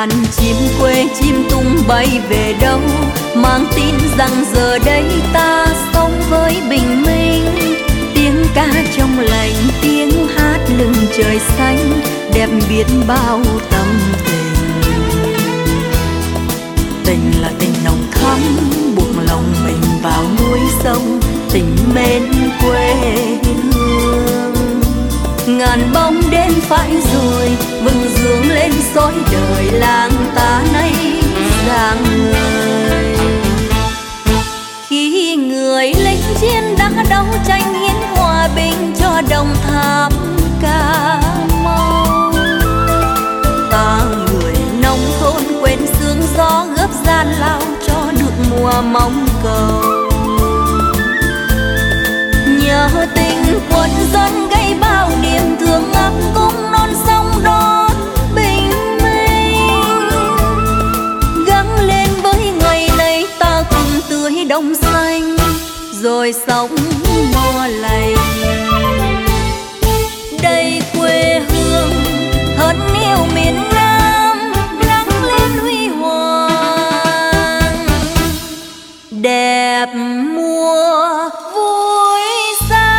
đàn chim quê chim tung bay về đâu, mang tin rằng giờ đây ta sống với bình minh. Tiếng ca trong lành, tiếng hát lưng trời xanh, đẹp biết bao tâm tình. Tình là tình nồng thắm, buộc lòng mình vào núi sông, tình mến quê hương. Ngàn bóng đêm phai rồi, vầng dương lên soi đời làng ta nay rạng ngời. Khi người lính chiến đã đấu tranh hiến hòa bình cho Đồng Tháp Cà Mau, ta người nông thôn quên sương gió góp gian lao cho được mùa mong cầu. Nhớ tình quân dân gây bao niềm thương ấm cung non sông đón bình minh. Gắng lên với ngày này ta cùng tưới đồng xanh, rồi sống no lành. Đây quê hương thân yêu miền Nam, gắng lên huy hoàng, đẹp mùa vui xa.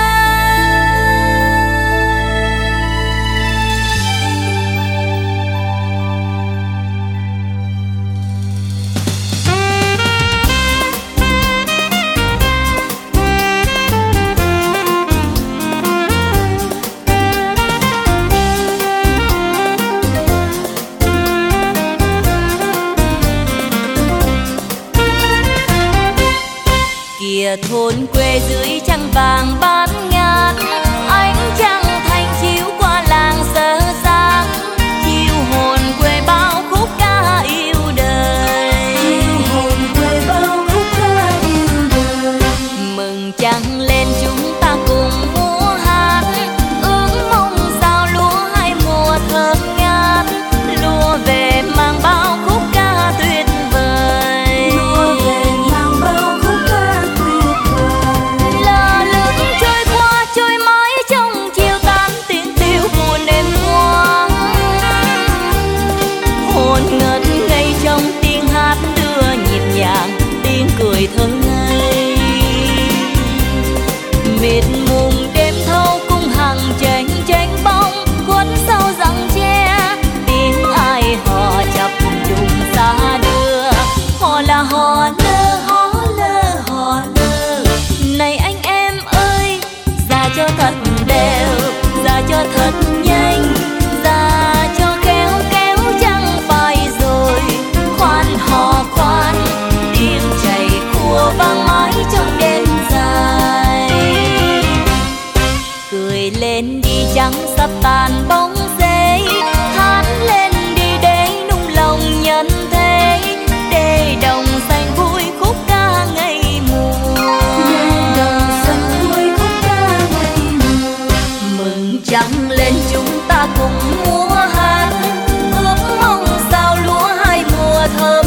Kìa thôn quê dưới trăng vàng bát ngát, ánh trăng thanh chiếu qua làng sơ sáng, chiều hồn quê bao khúc ca yêu đời. Chiều hồn quê bao khúc ca yêu đời. Mừng trăng lên chúng ta cùng múa hát, ước mong sao lúa hai mùa thơm ngát, lúa về mang bao khúc ca tuyệt vời. Lúa về mang bao khúc ca tuyệt vời. Là lướt trôi qua trôi mãi trong chiều tan, tiếng tiêu buồn êm hoang hồn ngất ngây trong tiếng hát đưa nhịp nhàng, tiếng cười thơ ngây. Mịt mùng đêm thâu cung hàng tranh tranh bóng khuất sau rặng tre, tiếng ai họ chập trùng xa đưa. Họ là họ lơ họ lơ họ lơ. Này anh em ơi, ra cho thật đều, ra cho thật nhanh, ra cho kéo kéo chẳng phải rồi. Khoan hò khoan, tiếng chảy khua vang mãi trong đêm dài. Cười lên đi trắng sắp tàn bóng giấy, hát lên đi để nung lòng nhân thế, để đồng xanh vui khúc ca ngày mùa. Để đồng xanh vui khúc ca ngày mùa. Mừng trăng lên chúng ta cùng múa hát, ước mong sao lúa hai mùa thơm